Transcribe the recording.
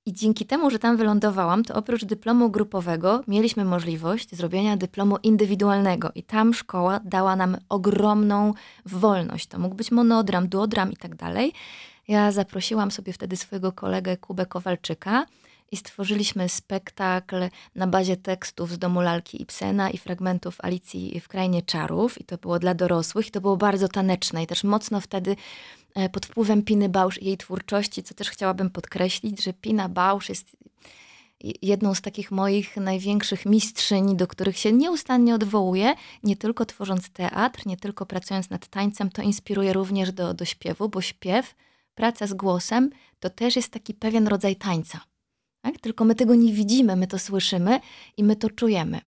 I dzięki temu, że tam wylądowałam, to oprócz dyplomu grupowego mieliśmy możliwość zrobienia dyplomu indywidualnego. I tam szkoła dała nam ogromną wolność. To mógł być monodram, duodram i tak dalej. Ja zaprosiłam sobie wtedy swojego kolegę Kubę Kowalczyka i stworzyliśmy spektakl na bazie tekstów z Domu lalki Ibsena i fragmentów Alicji w Krainie Czarów. I to było dla dorosłych i to było bardzo taneczne i też mocno wtedy pod wpływem Piny Bausch i jej twórczości, co też chciałabym podkreślić, że Pina Bausch jest jedną z takich moich największych mistrzyń, do których się nieustannie odwołuję, nie tylko tworząc teatr, nie tylko pracując nad tańcem, to inspiruje również do śpiewu, bo śpiew, praca z głosem, to też jest taki pewien rodzaj tańca. Tak? Tylko my tego nie widzimy, my to słyszymy i my to czujemy.